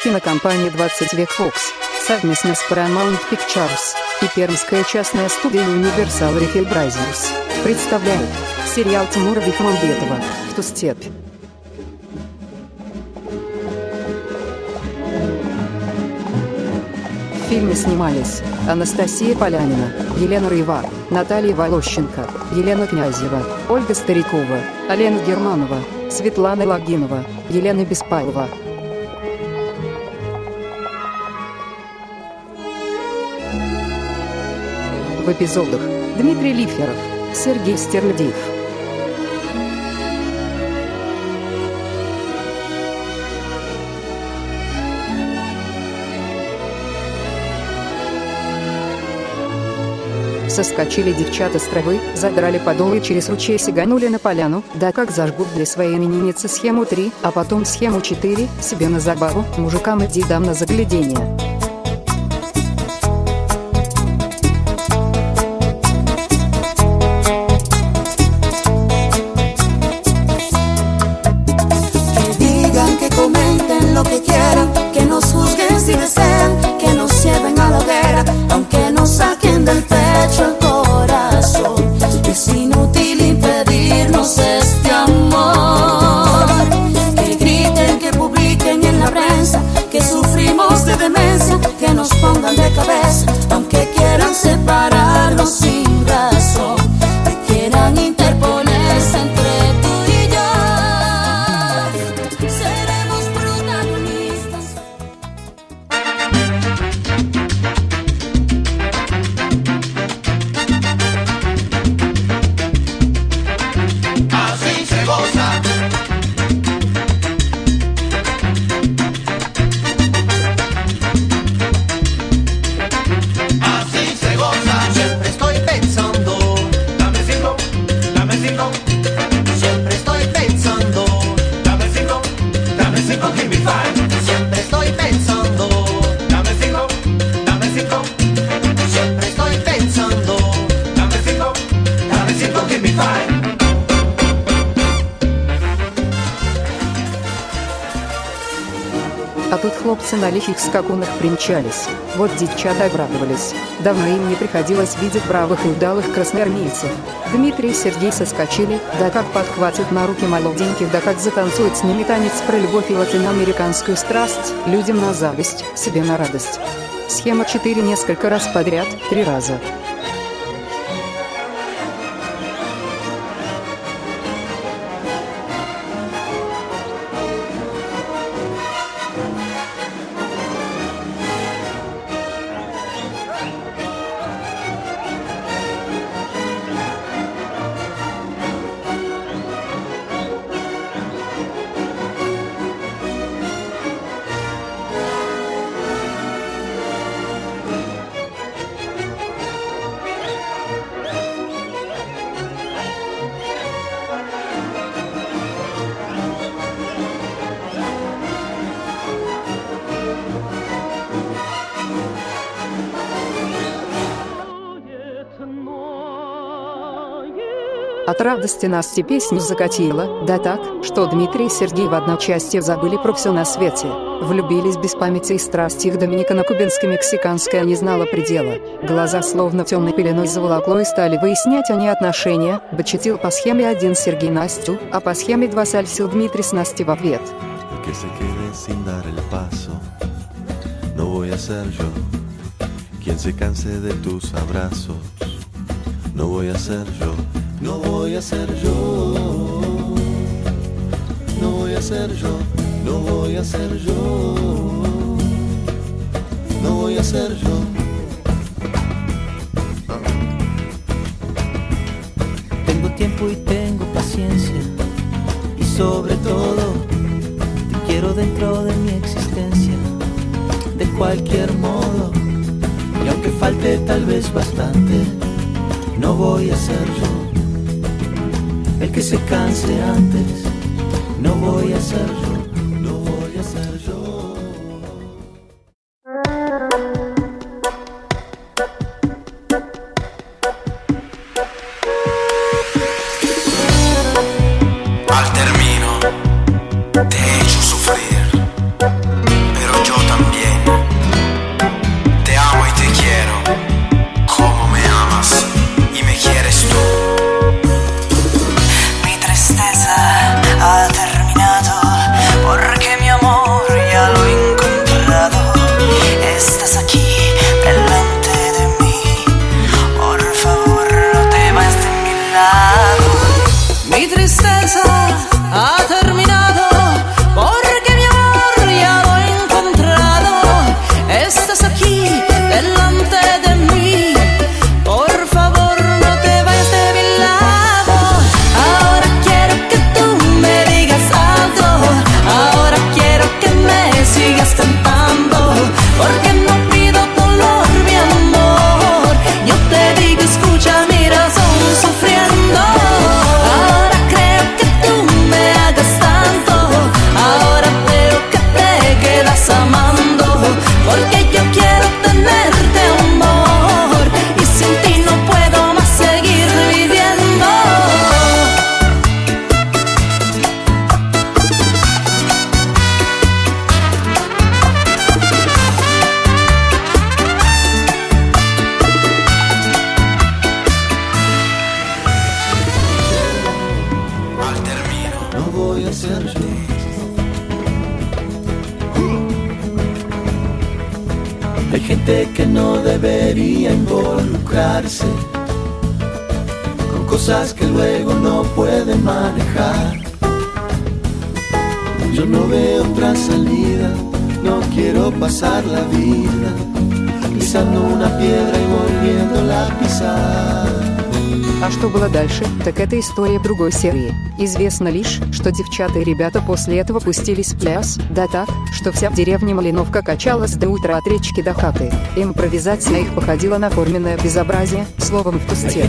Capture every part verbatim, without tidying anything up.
Кинокомпания двадцать век Фокс совместно с Paramount Pictures и пермская частная студия Universal Rifle Brothers представляют сериал Тимура Бекмамбетова «В ту степь». В фильме снимались Анастасия Полянина, Елена Рыева, Наталья Волощенко, Елена Князева, Ольга Старикова, Алена Германова, Светлана Логинова, Елена Беспалова. В эпизодах Дмитрий Лиферов, Сергей Стерлядеев. Соскочили девчата с травы, задрали подолы и через ручей сиганули на поляну, да как зажгут для своей именинницы схему три, а потом схему четыре, себе на забаву, мужикам и дедам на заглядение. А тут хлопцы на лихих скакунах примчались. Вот девчата обрадовались. Давно им не приходилось видеть бравых и удалых красноармейцев. Дмитрий и Сергей соскочили, да как подхватят на руки молоденьких, да как затанцуют с ними танец про любовь и латиноамериканскую страсть, людям на зависть, себе на радость. Схема четыре несколько раз подряд, три раза. От радости Настя песню закатила, да так, что Дмитрий и Сергей в одночасье забыли про все на свете. Влюбились без памяти и страсти, их доминикано-кубинско-мексиканская не знала предела. Глаза словно темной пеленой заволокло и стали выяснять они отношения. Бочетил по схеме один Сергей Настю, а по схеме два сальсил Дмитрий с Настей в ответ. No voy a ser yo, no voy a ser yo, no voy a ser yo, no voy a ser yo. Tengo tiempo y tengo paciencia y sobre todo te quiero dentro de mi existencia, de cualquier modo, y aunque falte tal vez bastante, no voy a ser yo el que se canse antes, no voy a ser yo, no voy a ser yo. Al termino te he hecho sufrir, pero yo Hay gente que no debería involucrarse con cosas que luego no pueden manejar. Yo no veo otra salida, no quiero pasar la vida pisando una piedra y volviéndola a pisar. А что было дальше, так это история другой серии. Известно лишь, что девчата и ребята после этого пустились в пляс, да так, что вся в деревне Малиновка качалась до утра от речки до хаты. Импровизация их походила на форменное безобразие, словом в тусте.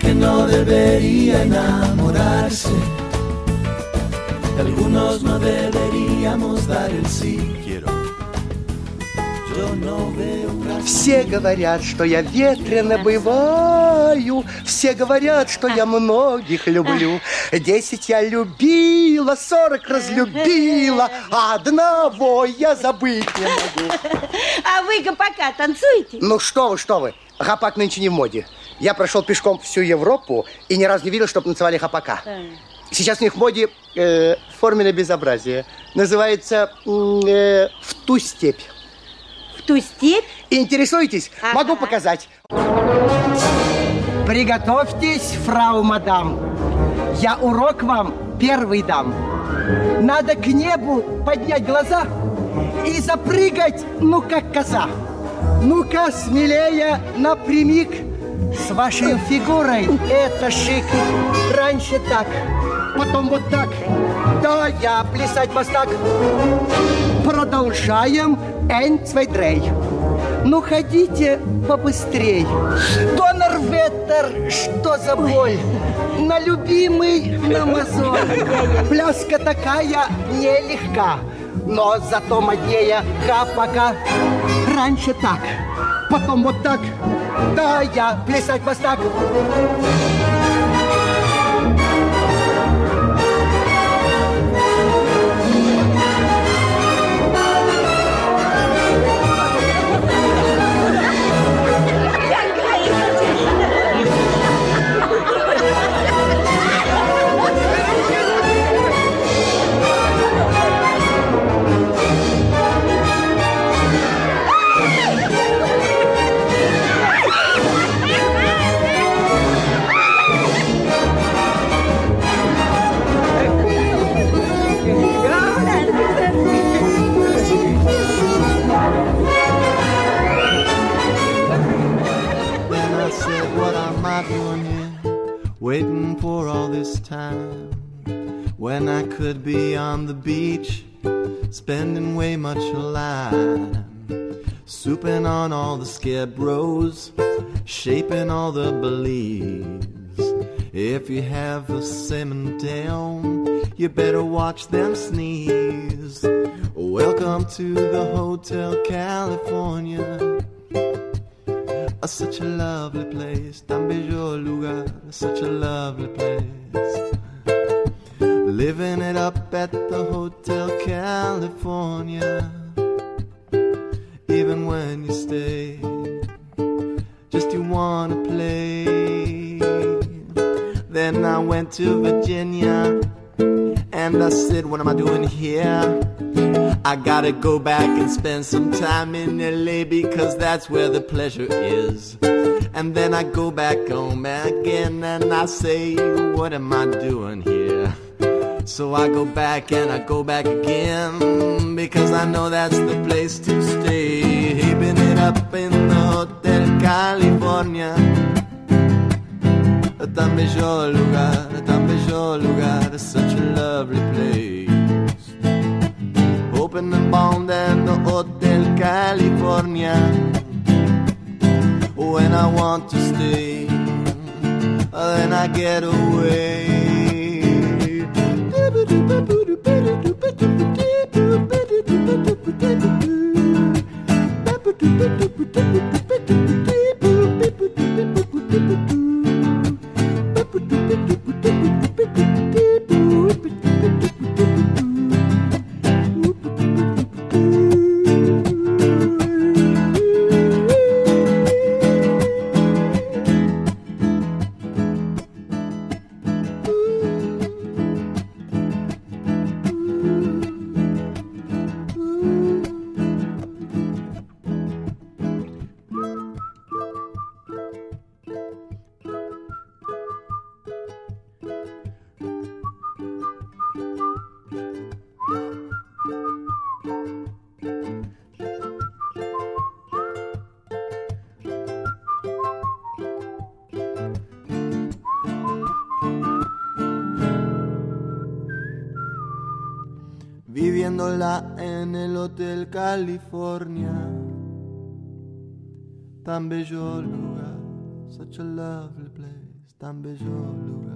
Algunos no deberíamos dar el sí. Quiero. Yo no veo. Все говорят, что я ветрено бываю, все говорят, что я многих люблю. Десять я любила, сорок разлюбила, а одного я забыть не могу. А вы гопака танцуете? Ну что вы, что вы, гопак нынче не в моде. Я прошел пешком всю Европу и ни разу не видел, чтобы танцевали гопака. Сейчас у них в моде э, форменное безобразие. Называется э, «В ту степь». В ту степь? Интересуетесь? Ага. Могу показать. Приготовьтесь, фрау мадам. Я урок вам первый дам. Надо к небу поднять глаза и запрыгать, ну, как коза. Ну-ка, смелее, напрямик. С вашей фигурой это шик. Раньше так, потом вот так. Да, я плясать вас так. Продолжаем. Ein, zwei, drei. Ну, ходите побыстрей. Доннерветтер, что за боль? На любимый, на мозоль. Пляска такая нелегка, но зато моднее гопака. Раньше так, потом вот так. Да, я плясать вас так. Waiting for all this time when I could be on the beach, spending way much alive, souping on all the scared bros, shaping all the beliefs. If you have a salmon down, you better watch them sneeze. Welcome to the Hotel California. Such a lovely place, tan bello lugar, such a lovely place. Living it up at the Hotel California. Even when you stay, just you wanna play. Then I went to Virginia, and I said, what am I doing here? I gotta go back and spend some time in L A because that's where the pleasure is. And then I go back home again and I say, what am I doing here? So I go back and I go back again because I know that's the place to stay. Heaping it up in the Hotel California. Tan bello lugar, tan bello lugar, such a lovely place. Open and bound in the Hotel California. When I want to stay, then I get away. viéndola en el Hotel California. Tan bello lugar, such a lovely place, tan bello lugar.